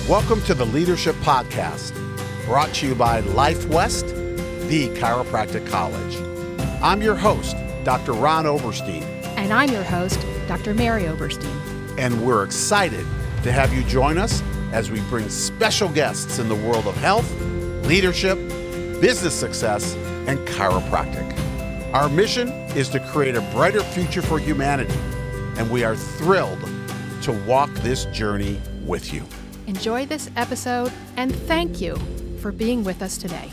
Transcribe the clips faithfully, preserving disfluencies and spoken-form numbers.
Welcome to the Leadership Podcast, brought to you by Life West, the chiropractic college. I'm your host, Doctor Ron Oberstein. And I'm your host, Doctor Mary Oberstein. And we're excited to have you join us as we bring special guests in the world of health, leadership, business success, and chiropractic. Our mission is to create a brighter future for humanity, and we are thrilled to walk this journey with you. Enjoy this episode, and thank you for being with us today.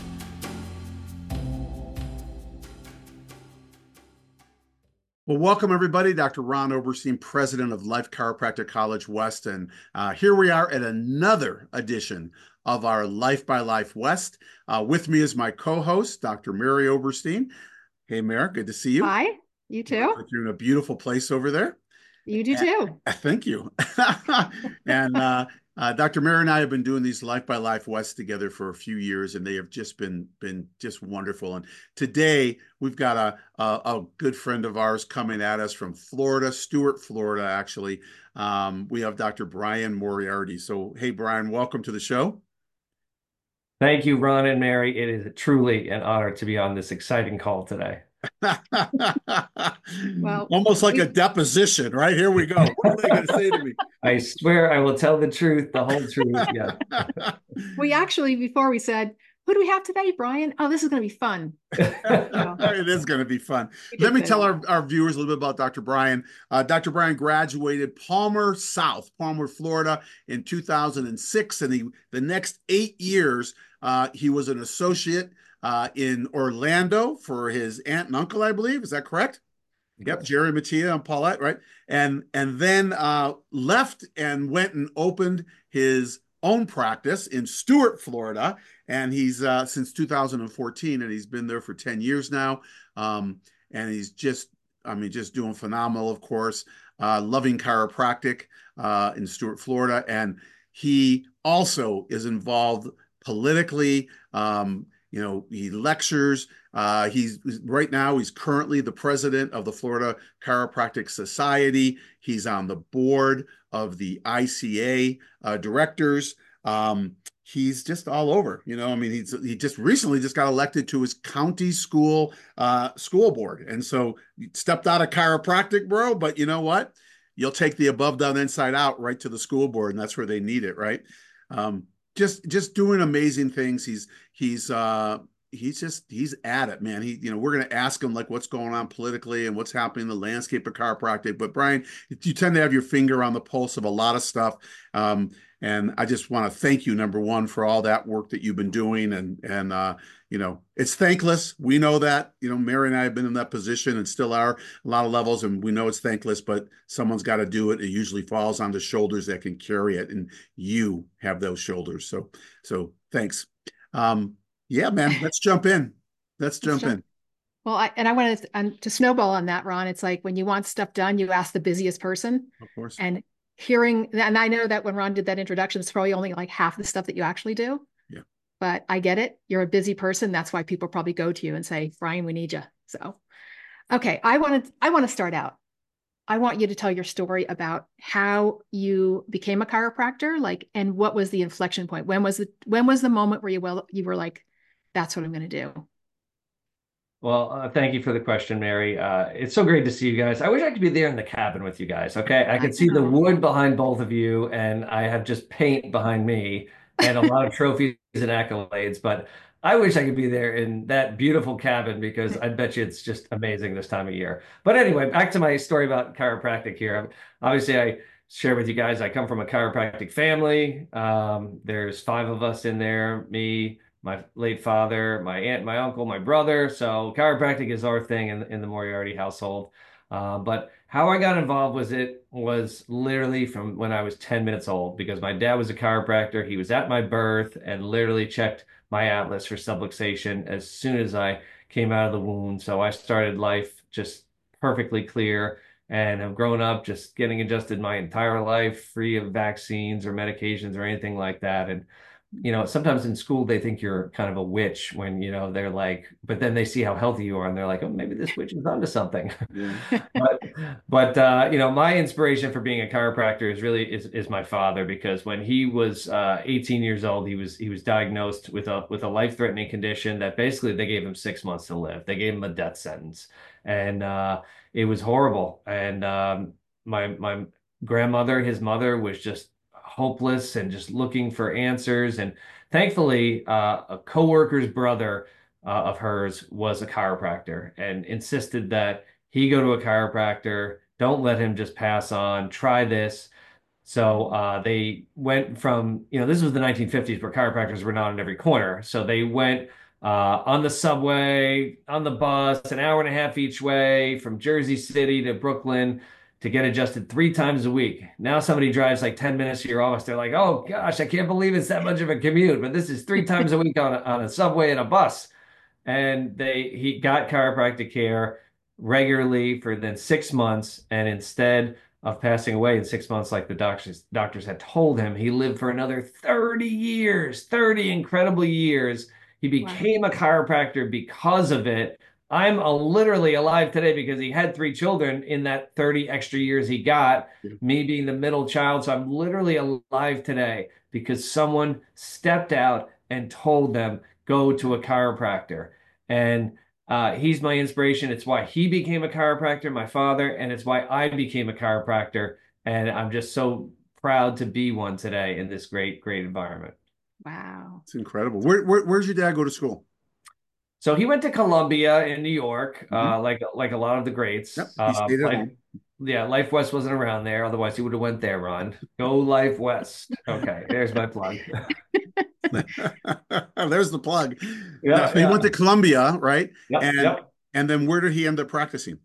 Well, welcome everybody. Doctor Ron Oberstein, president of Life Chiropractic College West, and uh, here we are at another edition of our Life by Life West. Uh, with me is my co-host, Doctor Mary Oberstein. Hey, Mary, good to see you. Hi, you too. Like you're in a beautiful place over there. You do too. And, thank you. and uh, uh, Doctor Mary and I have been doing these Life by Life West together for a few years, and they have just been been just wonderful. And today we've got a, a, a good friend of ours coming at us from Florida, Stuart, Florida, actually. Um, we have Doctor Brian Moriarty. So, hey, Brian, welcome to the show. Thank you, Ron and Mary. It is truly an honor to be on this exciting call today. Well, almost like we... a deposition, right? Here we go. What are they going to say to me? I swear I will tell the truth, the whole truth. Yeah. We actually, before we said, who do we have today, Brian? Oh, this is going to be fun. It is going to be fun. Let me tell our, our viewers a little bit about Doctor Brian. Uh, Doctor Brian graduated Palmer South, Palmer, Florida in two thousand six. And he, the next eight years, uh, he was an associate uh, in Orlando for his aunt and uncle, I believe. Is that correct? Yep, Jerry Mattia and Paulette, right? And, and then uh, left and went and opened his own practice in Stuart, Florida. And he's uh, since two thousand fourteen, and he's been there for ten years now. Um, and he's just, I mean, just doing phenomenal, of course, uh, loving chiropractic uh, in Stuart, Florida. And he also is involved politically. Um, you know, he lectures. Uh, he's right now, he's currently the president of the Florida Chiropractic Society. He's on the board of the I C A uh, directors. Um, he's just all over, you know, I mean, he's, he just recently just got elected to his county school, uh, school board. And so he stepped out of chiropractic, bro, but you know what? You'll take the above, down, inside out right to the school board, and that's where they need it. Right. Um, just, just doing amazing things. He's, he's, uh, he's just, he's at it, man. He, you know, we're going to ask him like what's going on politically and what's happening in the landscape of chiropractic. But Brian, you tend to have your finger on the pulse of a lot of stuff. Um, and I just want to thank you, number one, for all that work that you've been doing. And, and, uh, you know, it's thankless. We know that, you know, Mary and I have been in that position and still are a lot of levels. And we know it's thankless, but someone's got to do it. It usually falls on the shoulders that can carry it. And you have those shoulders. So, so thanks. Um, Yeah, man, let's jump in. Let's jump let's jump. in. Well, I, and I wanted to, um, to snowball on that, Ron. It's like when you want stuff done, you ask the busiest person. Of course. And hearing, and I know that when Ron did that introduction, it's probably only like half the stuff that you actually do. Yeah. But I get it. You're a busy person. That's why people probably go to you and say, Brian, we need you. So, okay, I want to, I want to start out. I want you to tell your story about how you became a chiropractor, like, and what was the inflection point? When was the, when was the moment where you, well, you were like, that's what I'm going to do? Well, uh, thank you for the question, Mary. Uh, it's so great to see you guys. I wish I could be there in the cabin with you guys. Okay. I could see the wood behind both of you, and I have just paint behind me and a lot of trophies and accolades, but I wish I could be there in that beautiful cabin, because I bet you it's just amazing this time of year. But anyway, back to my story about chiropractic here. Obviously, I share with you guys, I come from a chiropractic family. Um, there's five of us in there, me, my late father, my aunt, my uncle, my brother. So chiropractic is our thing in, in the Moriarty household. Uh, but how I got involved was it was literally from when I was ten minutes old, because my dad was a chiropractor. He was at my birth and literally checked my atlas for subluxation as soon as I came out of the womb. So I started life just perfectly clear and have grown up just getting adjusted my entire life, free of vaccines or medications or anything like that. And you know, sometimes in school they think you're kind of a witch when, you know, they're like, but then they see how healthy you are and they're like, oh, maybe this witch is onto something. Yeah. But, but uh, you know, my inspiration for being a chiropractor is really is, is my father, because when he was uh, eighteen years old, he was he was diagnosed with a with a life-threatening condition that basically they gave him six months to live. They gave him a death sentence, and uh, it was horrible. And um, my my grandmother, his mother, was just hopeless and just looking for answers. And thankfully, uh, a coworker's brother uh, of hers was a chiropractor and insisted that he go to a chiropractor. Don't let him just pass on. Try this. So uh, they went from, you know, this was the nineteen fifties where chiropractors were not on every corner. So they went uh, on the subway, on the bus, an hour and a half each way from Jersey City to Brooklyn to get adjusted three times a week. Now somebody drives like ten minutes to your office. They're like, oh gosh, I can't believe it's that much of a commute. But this is three times a week on a, on a subway and a bus. And they he got chiropractic care regularly for then six months. And instead of passing away in six months, like the doctors doctors had told him, he lived for another thirty years, thirty incredible years. He became wow. a chiropractor because of it. I'm a, literally alive today because he had three children in that thirty extra years he got, me being the middle child. So I'm literally alive today because someone stepped out and told them, go to a chiropractor. And uh, he's my inspiration. It's why he became a chiropractor, my father, and it's why I became a chiropractor. And I'm just so proud to be one today in this great, great environment. Wow. It's incredible. Where, where, where's your dad go to school? So he went to Columbia in New York, mm-hmm. uh, like like a lot of the greats. Yep, he stayed uh, at Life, home. Yeah, Life West wasn't around there. Otherwise, he would have went there, Ron. Go Life West. Okay, there's my plug. There's the plug. Yeah, so he yeah. went to Columbia, right? Yep, and yep. and then where did he end up practicing?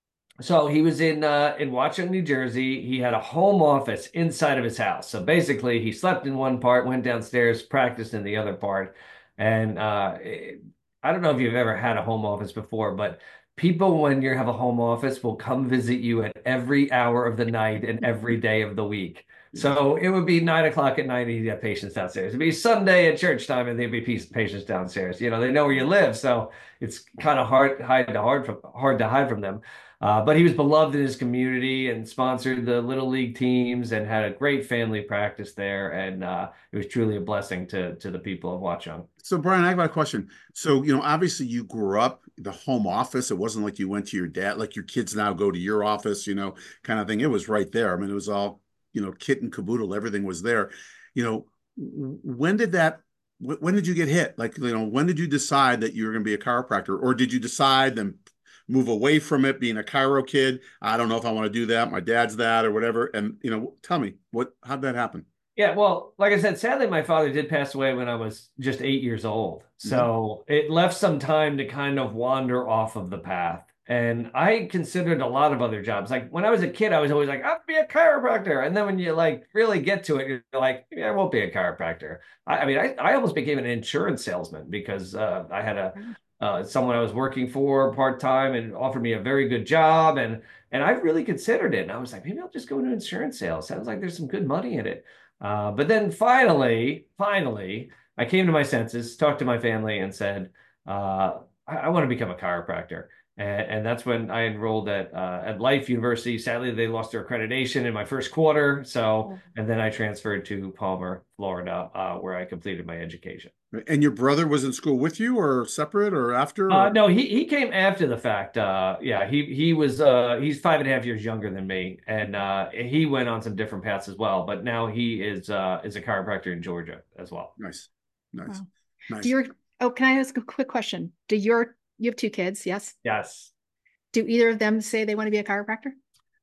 So he was in uh, in Watchung, New Jersey. He had a home office inside of his house. So basically, he slept in one part, went downstairs, practiced in the other part. And uh, it, I don't know if you've ever had a home office before, but people, when you have a home office, will come visit you at every hour of the night and every day of the week. So it would be nine o'clock at night and you'd have patients downstairs. It'd be Sunday at church time and there'd be patients downstairs. You know, they know where you live, so it's kind of hard, hide to hard, from, hard to hide from them. Uh, but he was beloved in his community and sponsored the Little League teams and had a great family practice there. And uh, it was truly a blessing to to the people of Watchung. So, Brian, I got a question. So, you know, obviously you grew up the home office. It wasn't like you went to your dad, like your kids now go to your office, you know, kind of thing. It was right there. I mean, it was all, you know, kit and caboodle. Everything was there. You know, when did that, when did you get hit? Like, you know, when did you decide that you were going to be a chiropractor? Or did you decide then move away from it, being a chiro kid? I don't know if I want to do that. My dad's that or whatever. And, you know, tell me, what, how'd that happen? Yeah, well, like I said, sadly, my father did pass away when I was just eight years old. So mm-hmm. it left some time to kind of wander off of the path. And I considered a lot of other jobs. Like when I was a kid, I was always like, I'll be a chiropractor. And then when you like really get to it, you're like, yeah, I won't be a chiropractor. I, I mean, I, I almost became an insurance salesman because uh, I had a uh, someone I was working for part-time and offered me a very good job. And, and I really considered it. And I was like, maybe I'll just go into insurance sales. Sounds like there's some good money in it. Uh, but then finally, finally, I came to my senses, talked to my family and said, uh, I, I want to become a chiropractor. And, and that's when I enrolled at uh, at Life University. Sadly, they lost their accreditation in my first quarter. So, and then I transferred to Palmer, Florida, uh, where I completed my education. And your brother was in school with you or separate or after? Or? Uh, no, he, he came after the fact. Uh, yeah, he he was uh, he's five and a half years younger than me. And uh, he went on some different paths as well. But now he is uh, is a chiropractor in Georgia as well. Nice. Nice. Wow. Nice. Do your, oh, can I ask a quick question? Do your You have two kids, yes? Yes. Do either of them say they want to be a chiropractor?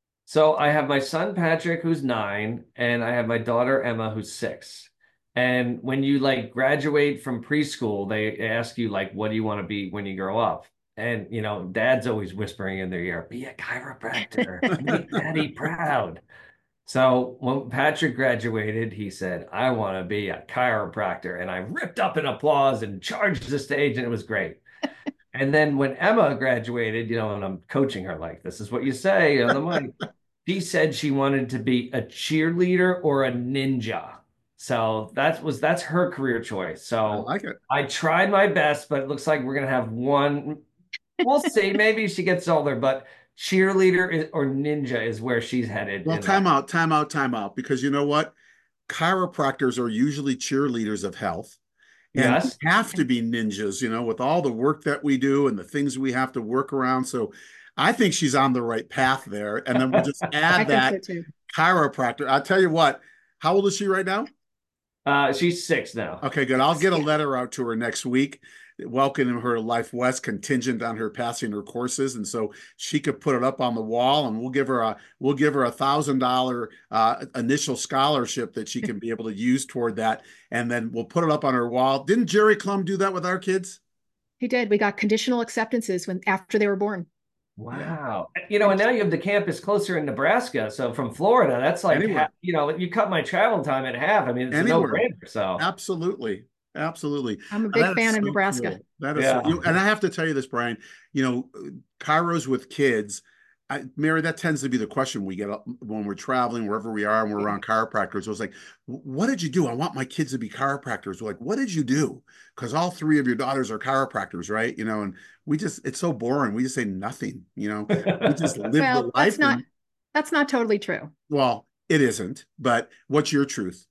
So I have my son, Patrick, who's nine, and I have my daughter, Emma, who's six. And when you like graduate from preschool, they ask you like, what do you want to be when you grow up? And, you know, dad's always whispering in their ear, be a chiropractor, make daddy proud. So when Patrick graduated, he said, I want to be a chiropractor. And I ripped up in applause and charged the stage, and it was great. And then when Emma graduated, you know, and I'm coaching her like, this is what you say on the mic. She said she wanted to be a cheerleader or a ninja. So that was that's her career choice. I So like it. I tried my best, but it looks like we're gonna have one. We'll see. Maybe she gets older, but cheerleader is, or ninja is where she's headed Well, in life. time out, time out, time out, because you know what? Chiropractors are usually cheerleaders of health. And we Yes. have to be ninjas, you know, with all the work that we do and the things we have to work around. So I think she's on the right path there. And then we'll just I add think so that too. chiropractor. I'll tell you what, how old is she right now? Uh, she's six now. Okay, good. I'll get a Yeah. letter out to her next week, welcoming her to Life West, contingent on her passing her courses, and so she could put it up on the wall, and we'll give her a we'll give her a thousand dollar uh, initial scholarship that she can be able to use toward that, and then we'll put it up on her wall. Didn't Jerry Clum do that with our kids? He did. We got conditional acceptances when after they were born. Yeah. Wow. You know, and now you have the campus closer in Nebraska. So from Florida, that's like, Anywhere, ha- you know, you cut my travel time in half. I mean, it's a anywhere. no-brainer. So, Absolutely. Absolutely. I'm a And big that is fan of so Nebraska. cool. That is so, yeah. you, and I have to tell you this, Brian, you know, Kairos with kids, I, Mary, that tends to be the question we get when we're traveling, wherever we are, and we're around chiropractors. It was like, what did you do? I want my kids to be chiropractors. We're like, what did you do? Because all three of your daughters are chiropractors, right? You know, and we just, it's so boring. We just say nothing, you know, we just live the Well, that's life. not And, that's not totally true. well, it isn't, but what's your truth?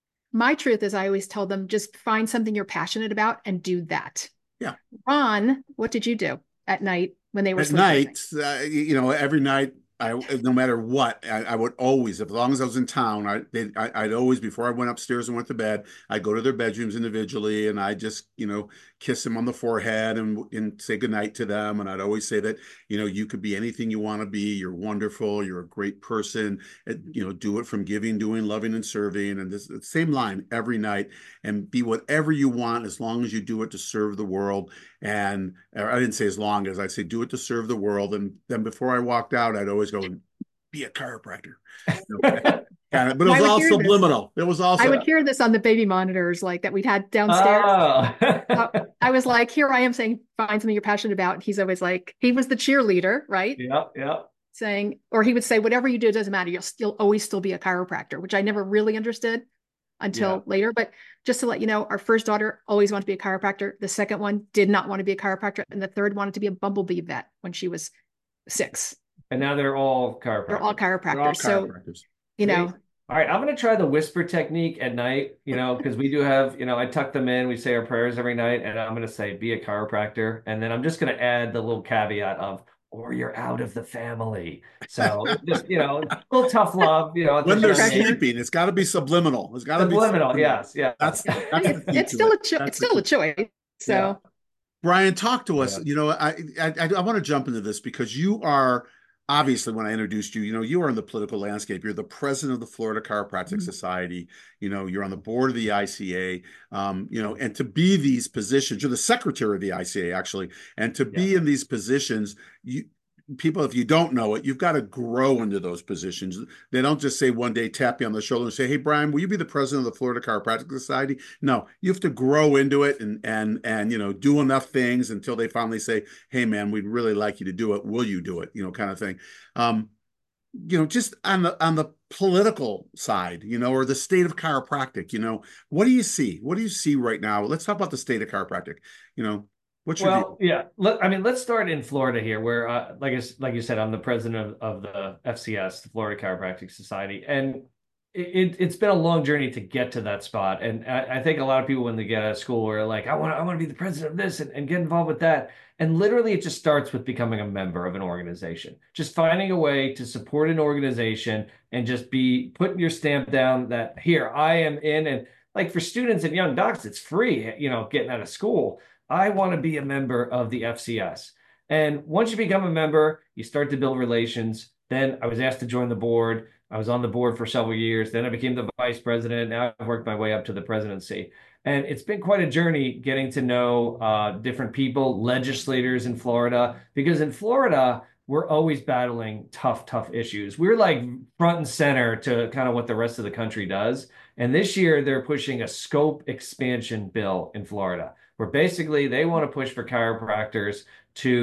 My truth is I always tell them just find something you're passionate about and do that. Yeah. Ron, what did you do at night when they were At sleeping? night, uh, you know, every night, I no matter what, I, I would always, as long as I was in town, I, they, I I'd always before I went upstairs and went to bed, I'd go to their bedrooms individually, and I just, you know, kiss them on the forehead and and say goodnight to them, and I'd always say that, you know, you could be anything you want to be. You're wonderful. You're a great person. And, you know, do it from giving, doing, loving, and serving, and this same line every night, and be whatever you want as long as you do it to serve the world. And I didn't say as long as I'd say do it to serve the world. And then before I walked out, I'd always go be a chiropractor. You know, kind of, but it was all subliminal. This. It was also I would hear this on the baby monitors like that we'd had downstairs. Oh. uh, I was like, here I am saying find something you're passionate about. And he's always like, he was the cheerleader, right? Yeah, yeah. Saying, or he would say, whatever you do, it doesn't matter. You'll still always still be a chiropractor, which I never really understood until yeah. later. But just to let you know, our first daughter always wanted to be a chiropractor. The second one did not want to be a chiropractor. And the third wanted to be a bumblebee vet when she was six. And now they're all chiropractors. They're all chiropractors. They're all chiropractors. So, you See? know. All right, I'm going to try the whisper technique at night, you know, because we do have, you know, I tuck them in. We say our prayers every night, and I'm going to say, be a chiropractor. And then I'm just going to add the little caveat of, or you're out of the family. So just, you know, a little tough love, you know. When they're sleeping, it's got to be subliminal. It's got to be subliminal. Yes, yeah. That's, yeah. that's it's, it's still it. a cho- it's still a choice. So, yeah. Brian, talk to us. Yeah. You know, I, I I want to jump into this because you are obviously, when I introduced you, you know, you are in the political landscape. You're the president of the Florida Chiropractic mm-hmm. Society. You know, you're on the board of the I C A. Um, you know, and to be these positions, you're the secretary of the I C A actually, and to be yeah. in these positions, you. People, if you don't know it, you've got to grow into those positions. They don't just say one day, tap you on the shoulder and say, hey, Brian, will you be the president of the Florida Chiropractic Society? No, you have to grow into it and, and, and, you know, do enough things until they finally say, hey, man, we'd really like you to do it. Will you do it? You know, kind of thing. Um, you know, just on the, on the political side, you know, or the state of chiropractic, you know, what do you see? What do you see right now? Let's talk about the state of chiropractic, you know. What's your well, view? yeah. Let, I mean, let's start in Florida here, where, uh, like I, like you said, I'm the president of, of the F C S, the Florida Chiropractic Society, and it, it's been a long journey to get to that spot. And I, I think a lot of people, when they get out of school, are like, I want, I want to be the president of this and, and get involved with that. And literally, it just starts with becoming a member of an organization, just finding a way to support an organization and just be putting your stamp down that here I am in. And like for students and young docs, it's free, you know, getting out of school. I want to be a member of the F C S. And once you become a member, you start to build relations. Then I was asked to join the board. I was on the board for several years. Then I became the vice president. Now I've worked my way up to the presidency. And it's been quite a journey getting to know uh, different people, legislators in Florida, because in Florida, we're always battling tough, tough issues. We're like front and center to kind of what the rest of the country does. And this year, they're pushing a scope expansion bill in Florida, where basically they want to push for chiropractors to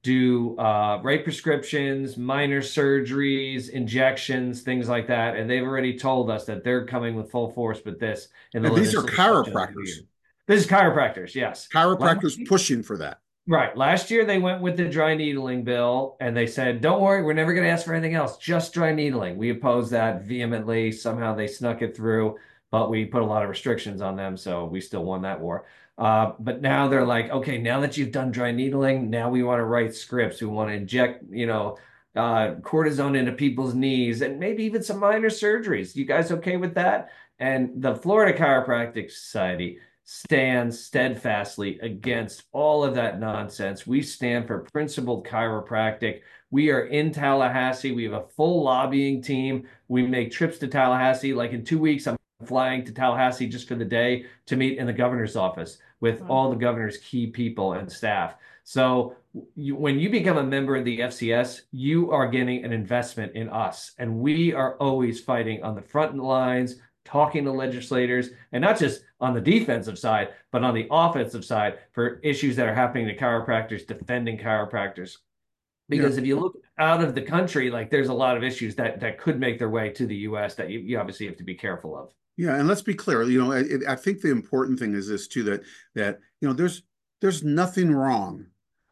do uh, write prescriptions, minor surgeries, injections, things like that. And they've already told us that they're coming with full force with this in the And these are legislative session of the chiropractors. year. This is chiropractors, yes. Chiropractors pushing for that. Right. Last year, they went with the dry needling bill and they said, don't worry, we're never going to ask for anything else, just dry needling. We opposed that vehemently. Somehow they snuck it through, but we put a lot of restrictions on them. So we still won that war. Uh, but now they're like, okay, now that you've done dry needling, now we want to write scripts. We want to inject, you know, uh, cortisone into people's knees and maybe even some minor surgeries. You guys okay with that? And the Florida Chiropractic Society stands steadfastly against all of that nonsense. We stand for principled chiropractic. We are in Tallahassee. We have a full lobbying team. We make trips to Tallahassee. Like in two weeks, I'm flying to Tallahassee just for the day to meet in the governor's office with wow. all the governor's key people and staff. So you, when you become a member of the F C S, you are getting an investment in us. And we are always fighting on the front lines, talking to legislators, and not just on the defensive side, but on the offensive side for issues that are happening to chiropractors, defending chiropractors. Because yeah. if you look out of the country, like there's a lot of issues that, that could make their way to the U S that you, you obviously have to be careful of. Yeah, and let's be clear. You know, I, I think the important thing is this too, that that you know, there's there's nothing wrong.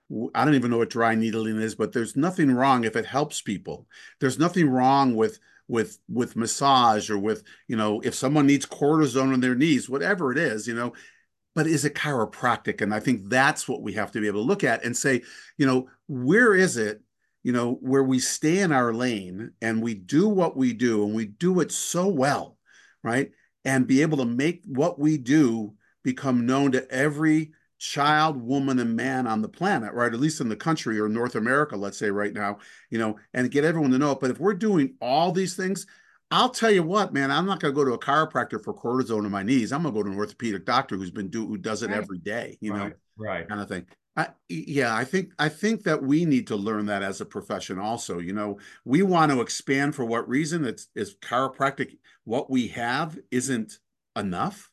I don't even know what dry needling is, but there's nothing wrong if it helps people. There's nothing wrong with with with massage or with, you know, if someone needs cortisone on their knees, whatever it is, you know. But is it chiropractic? And I think that's what we have to be able to look at and say, you know, where is it, you know, where we stay in our lane and we do what we do and we do it so well, right? And be able to make what we do become known to every child, woman, and man on the planet, right? At least in the country or North America, let's say right now, you know, and get everyone to know it. But if we're doing all these things, I'll tell you what, man, I'm not going to go to a chiropractor for cortisone in my knees. I'm going to go to an orthopedic doctor who's been do who does it right. every day, you know, right, right. kind of thing. I, yeah, I think I think that we need to learn that as a profession also. You know, we want to expand for what reason? It's is chiropractic. What we have isn't enough.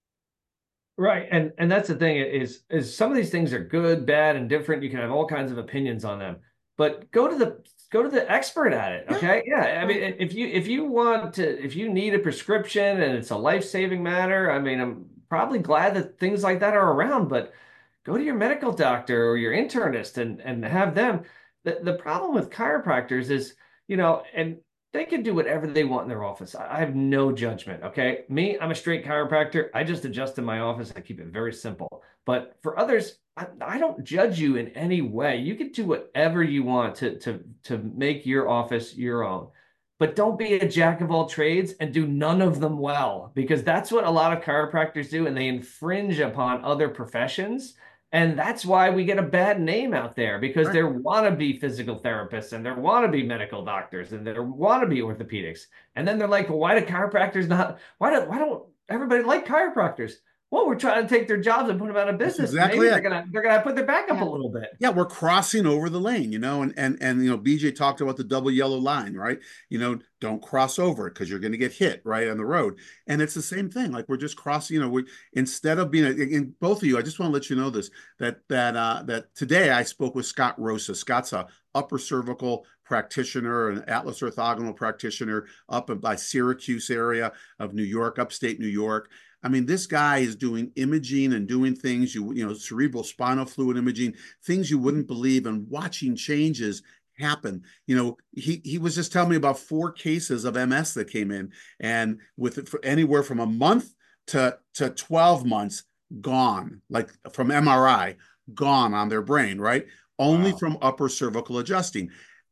Right. And and that's the thing is, is some of these things are good, bad, and different. You can have all kinds of opinions on them, but go to the go to the expert at it. Okay. Yeah. yeah. I mean, if you if you want to, if you need a prescription and it's a life-saving matter, I mean, I'm probably glad that things like that are around, but go to your medical doctor or your internist and, and have them. The, the problem with chiropractors is, you know, and they can do whatever they want in their office. I have no judgment, okay? Me, I'm a straight chiropractor. I just adjust in my office. I keep it very simple. But for others, I, I don't judge you in any way. You can do whatever you want to, to, to make your office your own. But don't be a jack of all trades and do none of them well, because that's what a lot of chiropractors do, and they infringe upon other professions. And that's why we get a bad name out there, because right. there want to be physical therapists and there want to be medical doctors and there want to be orthopedics. And then they're like, well, why do chiropractors not, why don't, why don't everybody like chiropractors? Well, we're trying to take their jobs and put them out of business. That's exactly. Maybe they're gonna they're gonna put their back up yeah. a little bit. Yeah, we're crossing over the lane, you know, and and and you know, B J talked about the double yellow line, right? You know, don't cross over it because you're going to get hit right on the road. And it's the same thing. Like we're just crossing, you know, we instead of being, and both of you, I just want to let you know this, that that uh, that today I spoke with Scott Rosa. Scott's a upper cervical practitioner, an Atlas orthogonal practitioner up by Syracuse area of New York, upstate New York. I mean, this guy is doing imaging and doing things, you, you know, cerebral spinal fluid imaging, things you wouldn't believe, and watching changes happen. You know, he he was just telling me about four cases of M S that came in, and with it for anywhere from a month to, to twelve months gone, like from M R I, gone on their brain, right? Only wow. from upper cervical adjusting.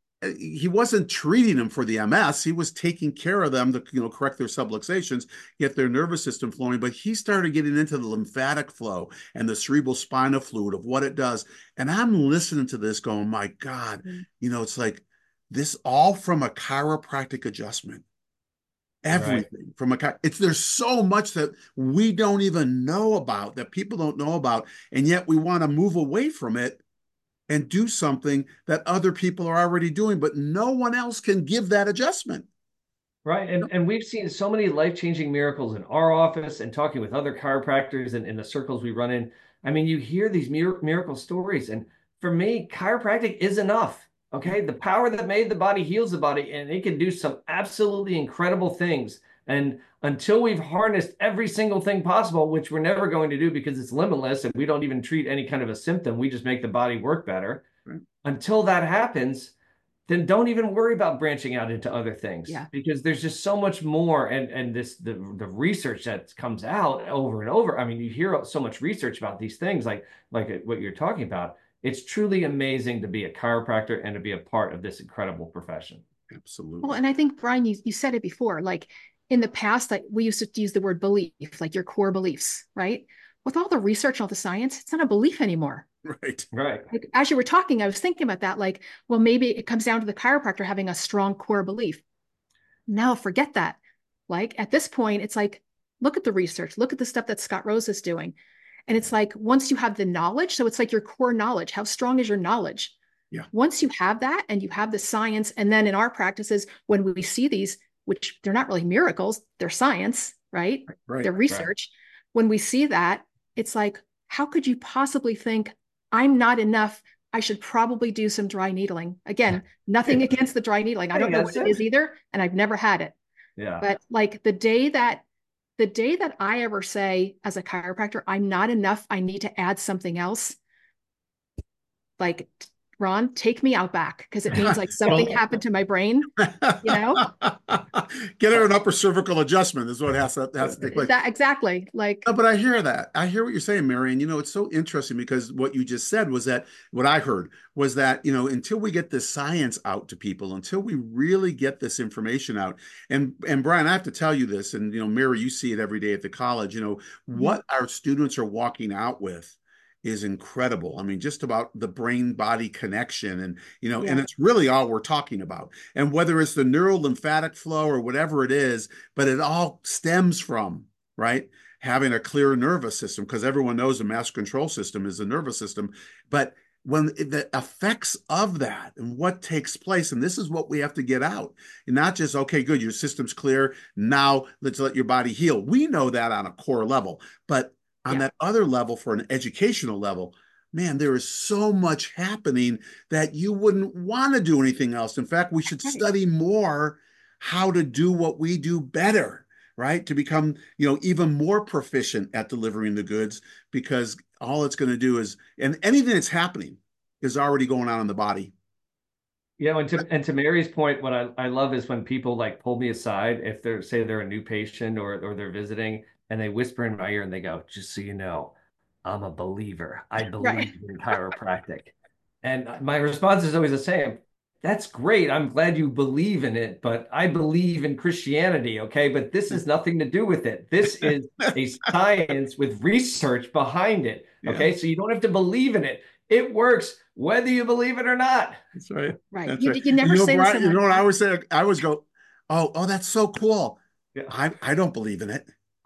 He wasn't treating them for the M S. He was taking care of them to, you know, correct their subluxations, get their nervous system flowing. But he started getting into the lymphatic flow and the cerebral spinal fluid of what it does. And I'm listening to this going, my God, mm-hmm. you know, it's like this all from a chiropractic adjustment. Everything right. from a, it's, there's so much that we don't even know about, that people don't know about. And yet we want to move away from it and do something that other people are already doing, but no one else can give that adjustment. Right. And, and we've seen so many life-changing miracles in our office and talking with other chiropractors and in the circles we run in. I mean, you hear these mir- miracle stories, and for me, chiropractic is enough. Okay. The power that made the body heals the body, and it can do some absolutely incredible things. And until we've harnessed every single thing possible, which we're never going to do because it's limitless and we don't even treat any kind of a symptom, we just make the body work better. Right. Until that happens, then don't even worry about branching out into other things. Yeah. Because there's just so much more. And, and this, the, the research that comes out over and over. I mean, you hear so much research about these things, like, like what you're talking about. It's truly amazing to be a chiropractor and to be a part of this incredible profession. Absolutely. Well, and I think, Brian, you, you said it before, like in the past, like we used to use the word belief, like your core beliefs, right? With all the research, all the science, it's not a belief anymore. Right. Right. Like, as you were talking, I was thinking about that, like, well, maybe it comes down to the chiropractor having a strong core belief. Now, forget that. Like at this point, it's like, look at the research, look at the stuff that Scott Rose is doing. And it's like, once you have the knowledge, so it's like your core knowledge, how strong is your knowledge? Yeah. Once you have that and you have the science, and then in our practices, when we see these, which they're not really miracles, they're science, right? Right. They're research. Right. When we see that, it's like, how could you possibly think I'm not enough? I should probably do some dry needling. Again, nothing against the dry needling. I don't know what it is either. And I've never had it. Yeah. But like the day that The day that I ever say as a chiropractor, I'm not enough, I need to add something else, like, Ron, take me out back, because it means like something well, happened to my brain, you know? Get her an upper cervical adjustment is what has to, has to take place. That, exactly. Like, no, but I hear that. I hear what you're saying, Mary. And, you know, it's so interesting because what you just said was that what I heard was that, you know, until we get this science out to people, until we really get this information out. And, and Brian, I have to tell you this, and, you know, Mary, you see it every day at the college, you know, mm-hmm. what our students are walking out with is incredible. I mean, just about the brain-body connection, and, you know, yeah. and it's really all we're talking about. And whether it's the neural lymphatic flow or whatever it is, but it all stems from, right, having a clear nervous system, because everyone knows the master control system is the nervous system. But when the effects of that and what takes place, and this is what we have to get out, and not just, okay, good, your system's clear, now let's let your body heal. We know that on a core level, but on yeah. that other level, for an educational level, man, there is so much happening that you wouldn't want to do anything else. In fact, we should study more how to do what we do better, right? To become, you know, even more proficient at delivering the goods, because all it's going to do is, and anything that's happening is already going on in the body. Yeah, and to and to Mary's point, what I, I love is when people like pull me aside, if they're, say they're a new patient or or they're visiting, and they whisper in my ear and they go, just so you know, I'm a believer. I believe right. in chiropractic. And my response is always the same. That's great. I'm glad you believe in it, but I believe in Christianity, okay? But this has nothing to do with it. This is a science with research behind it, okay? Yeah. So you don't have to believe in it. It works whether you believe it or not. That's right. Right. That's you, right. you never you know, say Brian, this. You know what I always say? I always go, oh, oh, that's so cool. Yeah. I, I don't believe in it.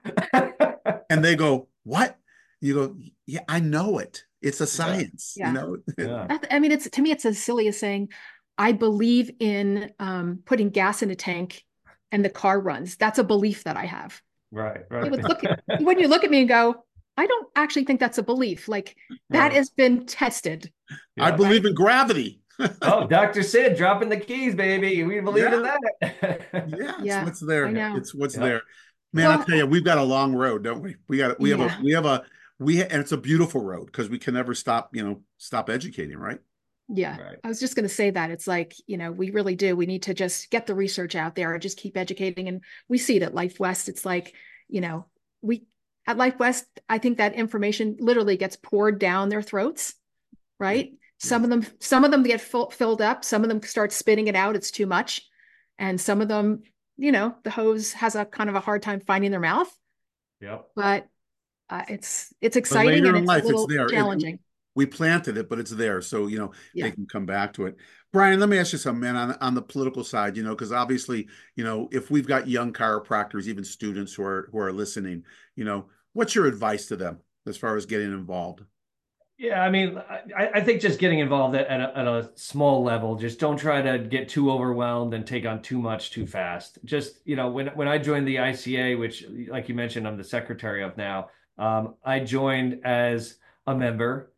And they go, what? You go, yeah, I know it. It's a science, yeah. you know? Yeah. I mean, it's, to me, it's as silly as saying, I believe in um, putting gas in a tank and the car runs. That's a belief that I have. Right, right. You would look at, when you look at me and go, I don't actually think that's a belief. Like, that right. has been tested. Yeah. I believe right? in gravity. Oh, Doctor Sid dropping the keys, baby. We believe yeah. in that. yeah, it's yeah, what's there. I know. It's what's yeah. there. Man, well, I tell you, we've got a long road, don't we? We got we have yeah. a we have a we and it's a beautiful road, because we can never stop, you know, stop educating, right? Yeah. Right. I was just going to say that. It's like, you know, we really do. We need to just get the research out there and just keep educating. And we see it at Life West. It's like, you know, we at Life West, I think that information literally gets poured down their throats, right? Yeah. Some of them, some of them get full, filled up. Some of them start spitting it out. It's too much. And some of them, you know, the hose has a kind of a hard time finding their mouth. Yep. But uh, it's it's exciting and it's life, a little it's there. challenging. It, we planted it, but it's there. So, you know, yeah. they can come back to it. Brian, let me ask you something, man, on, on the political side, you know, because obviously, you know, if we've got young chiropractors, even students who are who are listening, you know, what's your advice to them as far as getting involved? Yeah, I mean, I, I think just getting involved at, at, a, at a small level, just don't try to get too overwhelmed and take on too much too fast. Just, you know, when, when I joined the I C A, which, like you mentioned, I'm the secretary of now, um, I joined as a member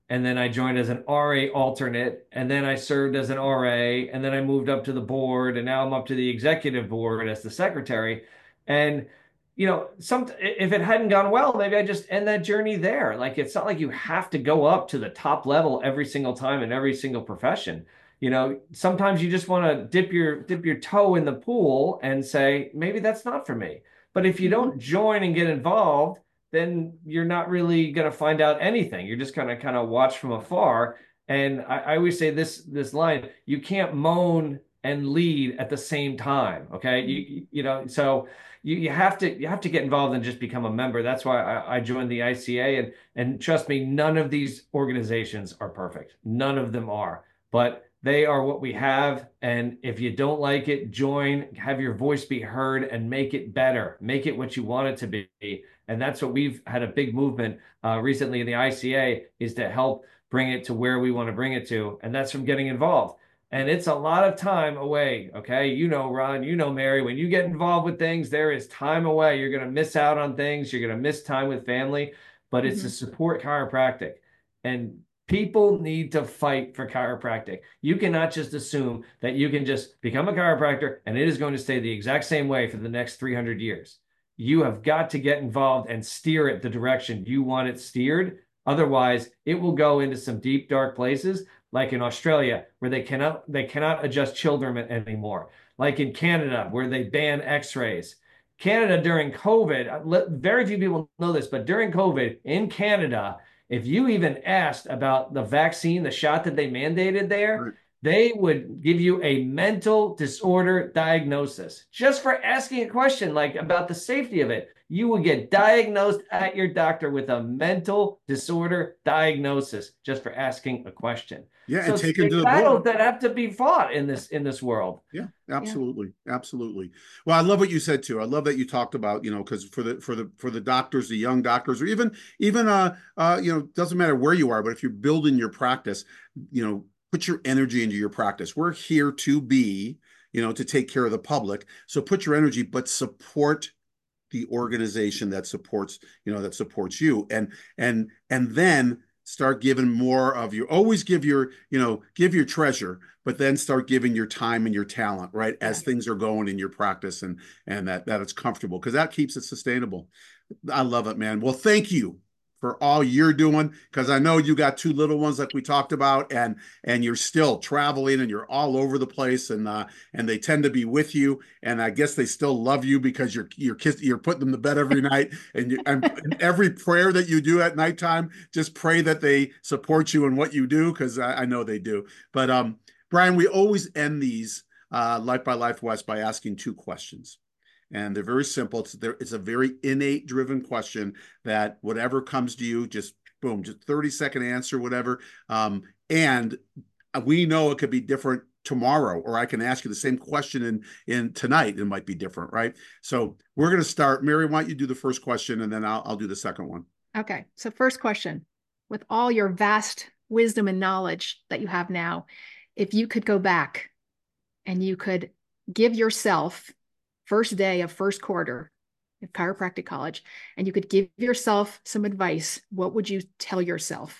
and then I joined as an R A alternate, and then I served as an R A, and then I moved up to the board, and now I'm up to the executive board as the secretary. And you know, some if it hadn't gone well, maybe I just end that journey there. Like it's not like you have to go up to the top level every single time in every single profession. You know, sometimes you just want to dip your dip your toe in the pool and say, maybe that's not for me. But if you don't join and get involved, then you're not really going to find out anything. You're just going to kind of watch from afar. And I, I always say this this line: you can't moan and lead at the same time. Okay, you you know, so you you have to you have to get involved and just become a member. That's why I, I joined the I C A. And and trust me, none of these organizations are perfect. None of them are, but they are what we have. And if you don't like it, join, have your voice be heard, and make it better. Make it what you want it to be. And that's what we've had a big movement uh, recently in the I C A, is to help bring it to where we want to bring it to. And that's from getting involved. And it's a lot of time away. Okay. You know, Ron, you know, Mary, when you get involved with things, there is time away. You're going to miss out on things. You're going to miss time with family, but it's mm-hmm. to support chiropractic. And people need to fight for chiropractic. You cannot just assume that you can just become a chiropractor and it is going to stay the exact same way for the next three hundred years. You have got to get involved and steer it the direction you want it steered. Otherwise, it will go into some deep, dark places, like in Australia, where they cannot they cannot adjust children anymore. Like in Canada, where they ban x-rays. Canada during COVID, very few people know this, but during COVID in Canada, if you even asked about the vaccine, the shot that they mandated there, right, they would give you a mental disorder diagnosis just for asking a question like about the safety of it. You would get diagnosed at your doctor with a mental disorder diagnosis just for asking a question. Yeah, so and taken to the battles board that have to be fought in this in this world. Yeah, absolutely, yeah. absolutely. Well, I love what you said too. I love that you talked about, you know, because for the for the for the doctors, the young doctors, or even even uh uh you know, doesn't matter where you are, but if you're building your practice, you know, put your energy into your practice. We're here to be, you know, to take care of the public. So put your energy, but support the organization that supports, you know, that supports you, and and and then start giving more of your, always give your, you know, give your treasure, but then start giving your time and your talent, right, as things are going in your practice, and and that that it's comfortable, because that keeps it sustainable. I love it, man. Well, thank you for all you're doing, because I know you got two little ones like we talked about, and and you're still traveling and you're all over the place, and uh and they tend to be with you, and I guess they still love you because you're you're kiss, you're putting them to bed every night, and, you, and, and every prayer that you do at nighttime, just pray that they support you in what you do, because I, I know they do. But um Brian, we always end these uh Life by Life West by asking two questions. And they're very simple. It's there. It's a very innate driven question that whatever comes to you, just boom, just thirty second answer, whatever. Um, and we know it could be different tomorrow, or I can ask you the same question in, in tonight. It might be different, right? So we're going to start. Mary, why don't you do the first question, and then I'll, I'll do the second one. Okay. So first question, with all your vast wisdom and knowledge that you have now, if you could go back and you could give yourself first day of first quarter of chiropractic college, and you could give yourself some advice, what would you tell yourself?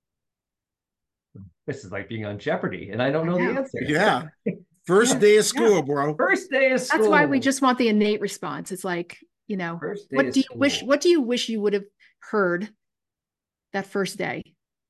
This is like being on Jeopardy, and I don't know, know. the answer. Yeah. First yeah. day of school, yeah. bro. First day of school. That's why we just want the innate response. It's like, you know, what do you school. wish, what do you wish you would have heard that first day?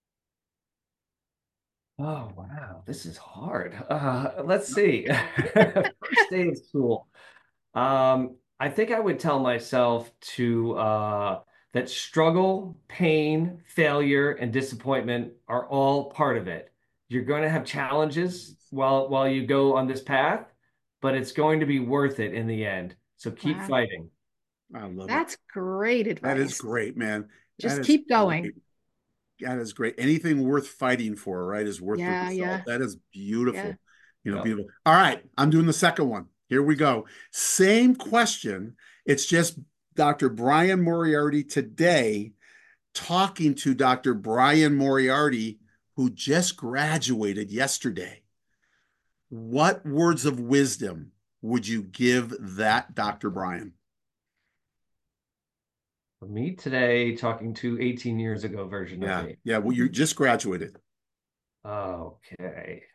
Oh, wow. This is hard. Uh, let's see. First day of school. Um, I think I would tell myself to uh, that struggle, pain, failure, and disappointment are all part of it. You're going to have challenges while while you go on this path, but it's going to be worth it in the end. So keep wow. fighting. I love That's it. great advice. That is great, man. Just keep going. Great. That is great. Anything worth fighting for, right, is worth yeah, the result. Yeah. That is beautiful. Yeah. You know, yeah. beautiful. All right, I'm doing the second one. Here we go. Same question. It's just Doctor Brian Moriarty today talking to Doctor Brian Moriarty, who just graduated yesterday. What words of wisdom would you give that Doctor Brian? For me today, talking to eighteen years ago version Yeah. of me. Yeah. Well, you just graduated. Okay.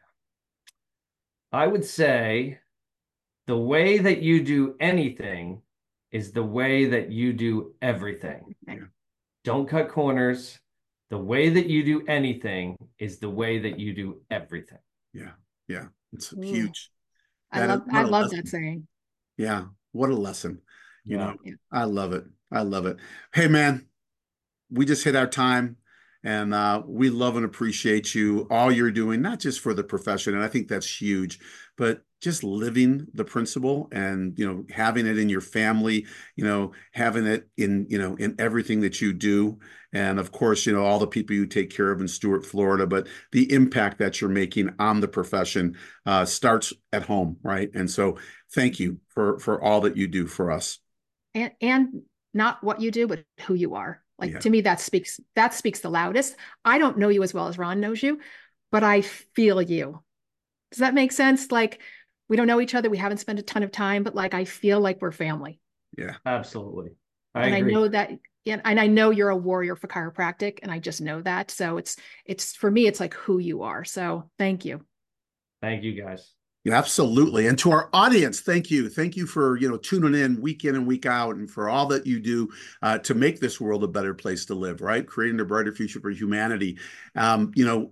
I would say the way that you do anything is the way that you do everything. Yeah. Don't cut corners. The way that you do anything is the way that you do everything. Yeah. Yeah. It's Ooh. huge. I That love is- what I a love lesson. that saying. Yeah. What a lesson. You Yeah. know, Yeah. I love it. I love it. Hey, man, we just hit our time. And uh, we love and appreciate you, all you're doing, not just for the profession, and I think that's huge, but just living the principle and, you know, having it in your family, you know, having it in, you know, in everything that you do. And of course, you know, all the people you take care of in Stuart, Florida, but the impact that you're making on the profession uh, starts at home, right? And so thank you for, for all that you do for us. And and not what you do, but who you are. Like Yeah. to me, that speaks that speaks the loudest. I don't know you as well as Ron knows you, but I feel you. Does that make sense? Like we don't know each other. We haven't spent a ton of time, but like I feel like we're family. Yeah. Absolutely. I and agree. I know that, and I know you're a warrior for chiropractic, and I just know that. So it's it's for me, it's like who you are. So thank you. Thank you, guys. Yeah, absolutely. And to our audience, thank you. Thank you for, you know, tuning in week in and week out, and for all that you do uh, to make this world a better place to live, right? Creating a brighter future for humanity. Um, you know,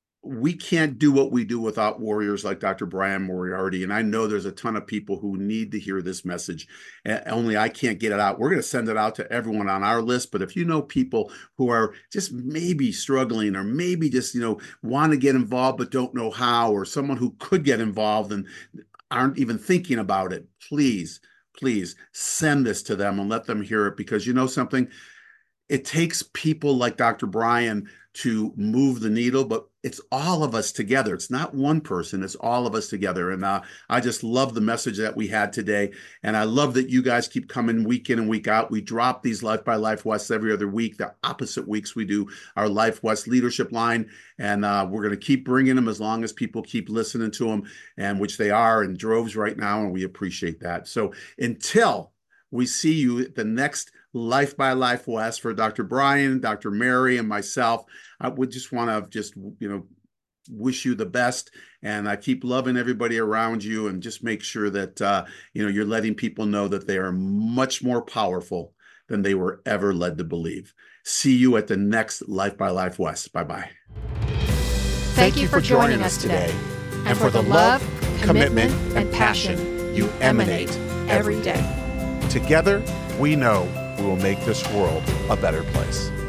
we can't do what we do without warriors like Doctor Brian Moriarty. And I know there's a ton of people who need to hear this message. Uh, only I can't get it out. We're going to send it out to everyone on our list. But if you know people who are just maybe struggling, or maybe just, you know, want to get involved but don't know how, or someone who could get involved and aren't even thinking about it, please, please send this to them and let them hear it. Because you know something? It takes people like Doctor Brian to move the needle, but it's all of us together. It's not one person, it's all of us together. And uh, I just love the message that we had today. And I love that you guys keep coming week in and week out. We drop these Life by Life West every other week. The opposite weeks we do our Life West leadership line. And uh, we're going to keep bringing them as long as people keep listening to them, and which they are in droves right now. And we appreciate that. So until we see you at the next Life by Life West, for Doctor Brian, Doctor Mary, and myself, I would just want to just, you know, wish you the best. And I keep loving everybody around you, and just make sure that, uh, you know, you're letting people know that they are much more powerful than they were ever led to believe. See you at the next Life by Life West. Bye-bye. Thank you for joining us today, and for the love, commitment, and passion you emanate every day. Together, we know we will make this world a better place.